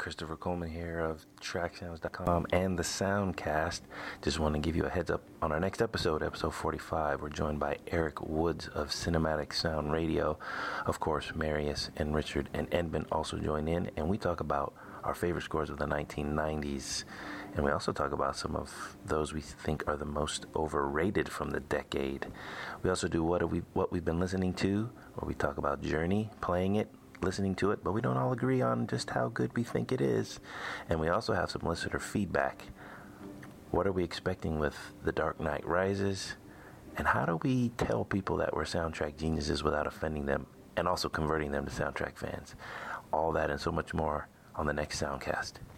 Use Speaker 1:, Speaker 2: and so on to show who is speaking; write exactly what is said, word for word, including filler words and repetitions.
Speaker 1: Christopher Coleman here of track sounds dot com and the Soundcast. Just want to give you a heads up on our next episode, episode forty-five. We're joined by Eric Woods of Cinematic Sound Radio. Of course, Marius and Richard and Edmund also join in, and we talk about our favorite scores of the nineteen nineties. And we also talk about some of those we think are the most overrated from the decade. We also do what, are we, what we've been listening to, where we talk about Journey, playing it, listening to it, but we don't all agree on just how good we think it is. And we also have some listener feedback. What are we expecting with The Dark Knight Rises? And how do we tell people that we're soundtrack geniuses without offending them and also converting them to soundtrack fans? All that and so much more on the next Soundcast.